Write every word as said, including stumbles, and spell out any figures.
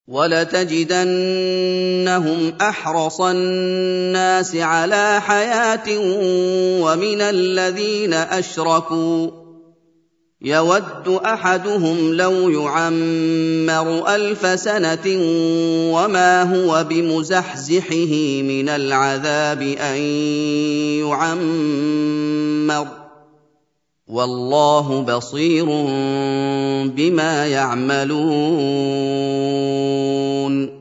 وَلَتَجِدَنَّهُمْ أَحْرَصَ النَّاسِ عَلَىٰ حَيَاةٍ وَمِنَ الَّذِينَ أَشْرَكُوا ۚ يَوَدُّ أَحَدُهُمْ لَوْ يُعَمَّرُ أَلْفَ سَنَةٍ وَمَا هُوَ بِمُزَحْزِحِهِ مِنَ الْعَذَابِ أَن يُعَمَّرَ ۗ وَاللَّهُ بَصِيرٌ بِمَا يَعْمَلُونَ